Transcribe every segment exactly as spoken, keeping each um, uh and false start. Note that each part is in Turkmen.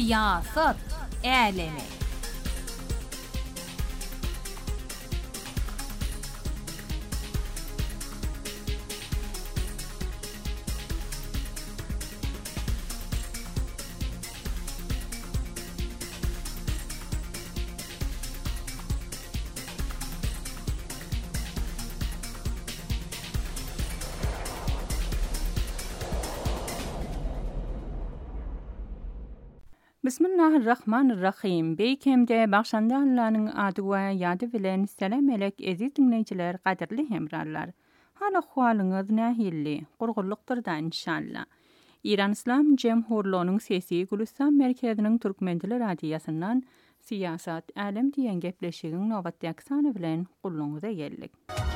Siyasat Alemi. Bismillahirrahmanirrahim. Beýkemde bagşanda Allah'nyň ady we ýady bilen selam elek eziz dinleýijiler, gaderli hemrarlar. Hala hwalyňyz nähilli, gurgurlukdyr-da inşallah. İran İslam Jemhurluğunyň sesi Gülistan merkeziniň Türkmendiler radiýasyndan Siyasat Alem diýen gepleşigiň nowatdaky sany bilen gulluňyza geldik.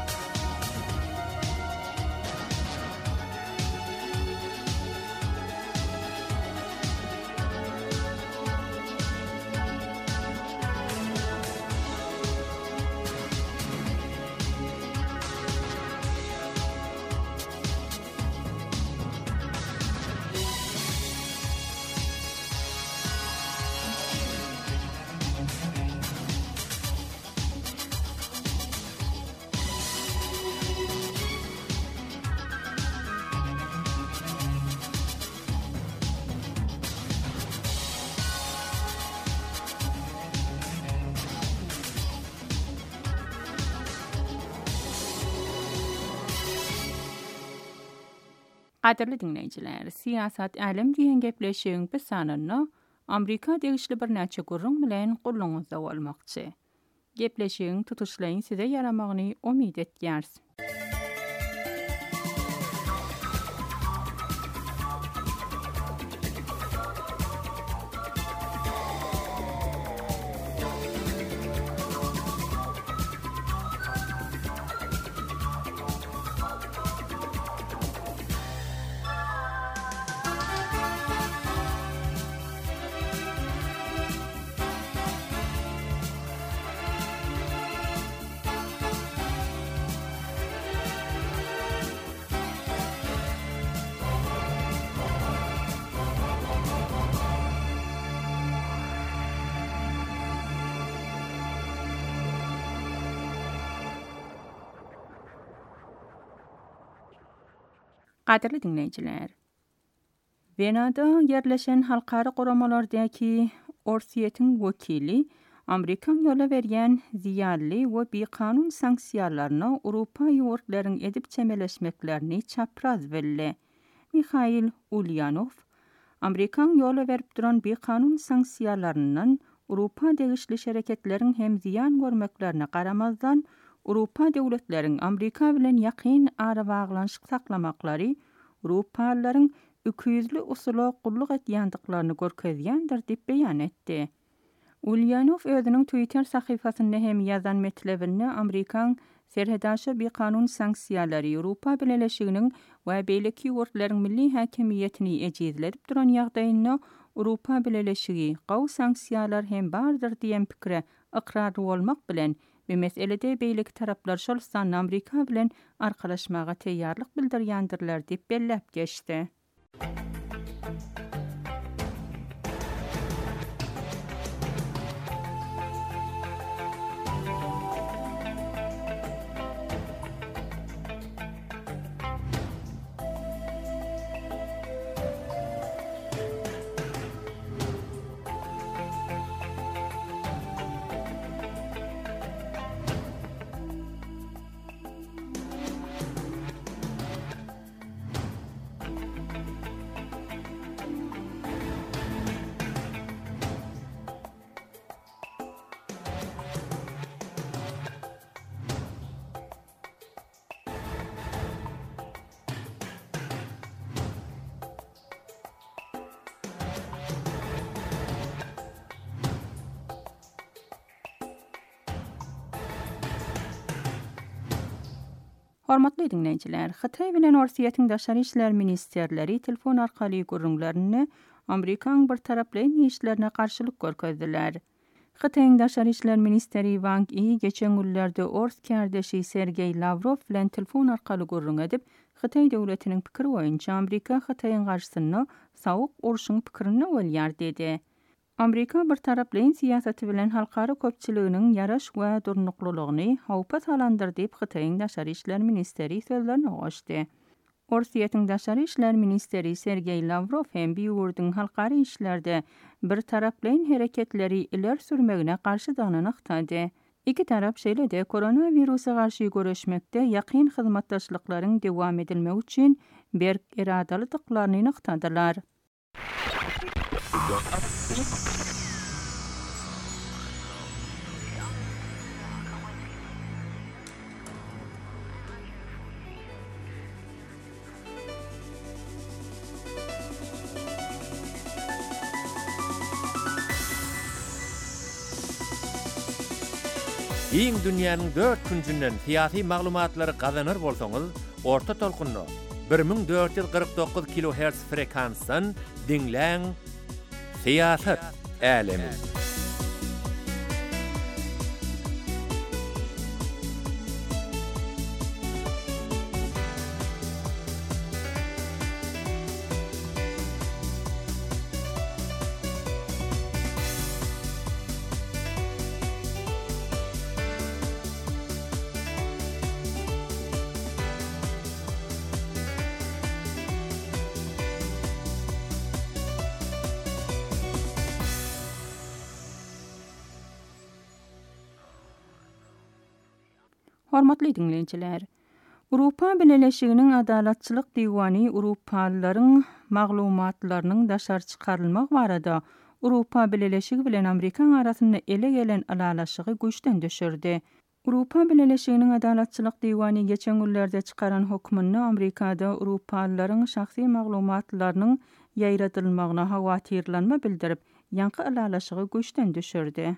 Gaderli dinleýijiler, Siyasat Alem diýen gepleşigiň bu sanyny Amerika degişli bir näçe gurrun bilen gulluňyzda bolmakçy. Gepleşigiň tutuşlaryň size yaramagyny umyt etýäris. Gaderli dinleýijiler. Wenada yerleşen halkara goramalardaky Orsiýetiň wekili Amerikan ýola berýän ziýanly we bekanun sanksiýalaryna Awropa ýurtlaryň edip çemeleşmeklerini çapraz belli. Mikhail Ulyanov, Amerikan ýola berip duran bekanun sanksiýalarynyň Awropa degişli şereketleriň hem ziýan görmeklerine garamazdan Awropa döwletleriň Amerika bilen ýakyn ara baglanşyk saklamaklary Awropalylaryň öküzli usuly gulluk etýändiklaryny görkezýändir diýip beýan etdi. Ulyanov özüniň Twitter sahypasynda hem ýazan metlebinde Amerikan serhedaşy bir kanun sanksiýalary Awropa Birleşiginiň we beýleki ýurtlaryň milli häkimiýetini ejizledip duran ýagdaýyna Awropa Birleşigi gaw sanksiýalar hem bardyr diýen pikre iqrar bolmak bilen bu meselede beýleki taraplar şol sany Amerika bilen arkalaşmaga teýýarlyk bildirýändirler diýip belläp geçdi. Hormatly dinleýijiler, Hytaý bilen Orsiýetiň daşary işler ministerleri telefon arkaly gurrunlaryny Amerikan bir taraply işlerine karşılık görkezdiler. Hytaýyň daşary işler ministeri Wang Yi geçen günlerde Ors kardeşi Sergey Lavrov bilen telefon arkaly gurrun edip Hytaý döwletiniň pikiri boýunça Amerika Hytaýyň garşysyna sawuk uruşyň pikirini bolýar dedi. Amerika bir taraplyň siýasaty bilen halkara köpçüliginiň ýaraş we durnuklulygyny howpa salandyr diýip Hytaýyň daşary işler ministeri sözlerine goşdy. Orsiýetiň daşary işler ministeri Sergey Lavrov hem biýurdyň halkara işlerde bir taraplyň hereketleri iler sürmegine garşydygyny aktady. İki tarap şeýle-de koronawirusa garşy görüşmekde ýakyn hyzmatdaşlyklaryň dowam edilmegi üçin berk iradalydyklaryny aktadylar. Iň dünýäniň dört küncünden fiýasy maglumatlary gazanır bolsaňyz, orta tolkunly bir ming dört yüz kırk dokuz kilohertz frekansdan dinläň Fiýasat Älemi. Hormatly dinleýijiler, Awropa Birleşiginiň Adalatçylyk Diýwany Awropalylaryň maglumatlarynyň daşary çykarylmak barada Awropa Birleşigi bilen Amerika arasynda ele gelen alalaşygy güçden düşürdi. Awropa Birleşiginiň Adalatçylyk Diýwany geçen günlerde çykaran hukmyny Amerikada Awropalylaryň şahsy maglumatlarynyň ýaýratylmagyna hawatyrlanma bildirip, ýanky alalaşygy güçden düşürdi.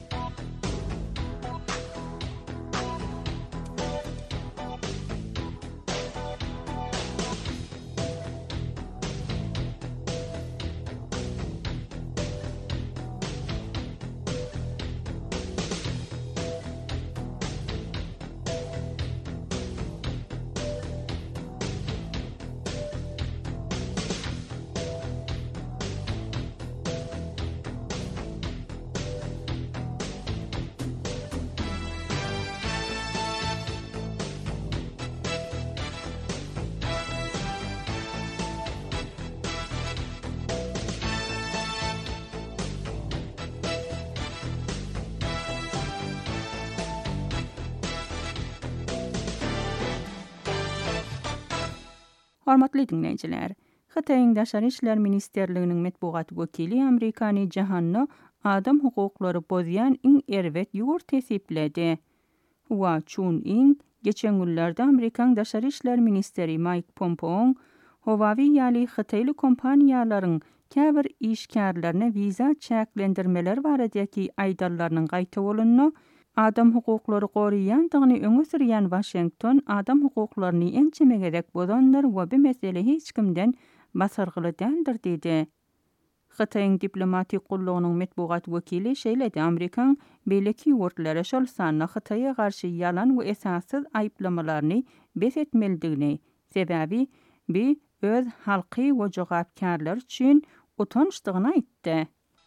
Hormatly dinleýijiler, Hytaýyň daşary işler ministerliginiň medbugat wekili Amerikany jahanyny adam hukuklary bozýan iň erwet ýugur tesipledi. Hua Chun-in geçen günlerde Amerikan daşary işler ministeri Mike Pompeo, howawi ýaly Hytaýly kompaniýalaryň käbir işgärlerine viza çäklendirmeler baradaky aýdallarynyň gaýta bolunyny adam hukuklary goraýandygyny öňe sürýän Washington adam hukuklaryny ençeme gerek bolanlar we bu mesele hiç kimden basargyly däldir diýdi. Hytaýyň diplomatik gullugynyň medbugat wekili şeýle-de Amerikan beýleki ýurtlary şol sanyna Hytaýa garşy ýalan we esassız aýplamalaryny bes etmelidigini, sebäbi bi öz halky we jogapkarlar üçin utançdygyny aýtdy.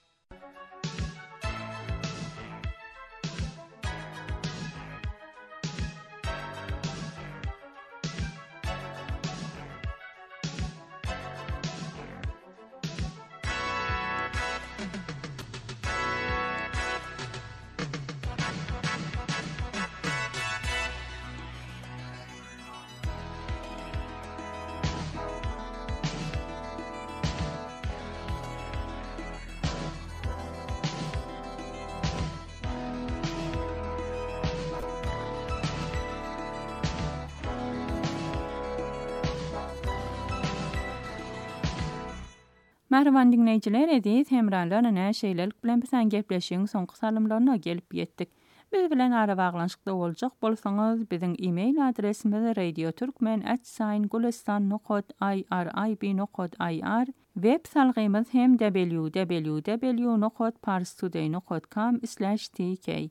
Merhaban dinleyijiler, ediz hemralar ana şeýlelik bilen bilen gepleşiň soňky salymlaryna gelip ýetdik. Biz bilen ara baglanşykda boljak bolsaňyz, biziň e-mail adresimiz radio turkmen at gulistan nokta i r i b nokta i r, web salgymyz hem w w w nokta parstoday nokta com slash t k.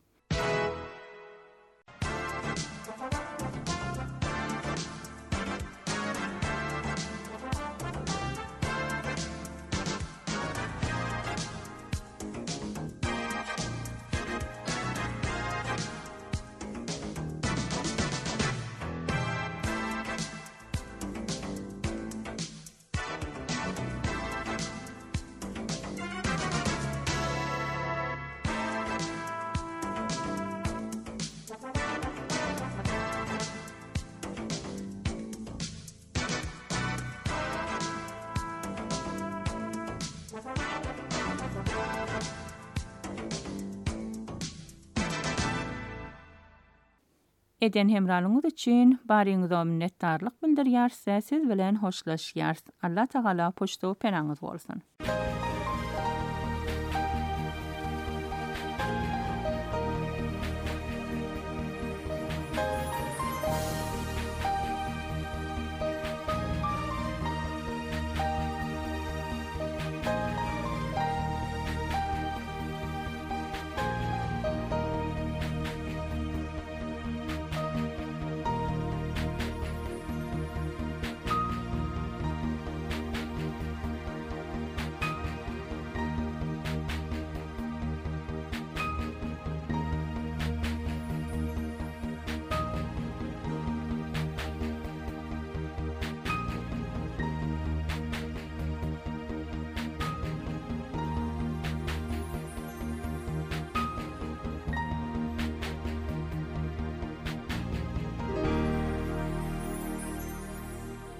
Eden hemralığınız için barınıza minnettarlık bildirýär, siz bilen hoşlaşýar. Allah Taala poşto penanız bolsun.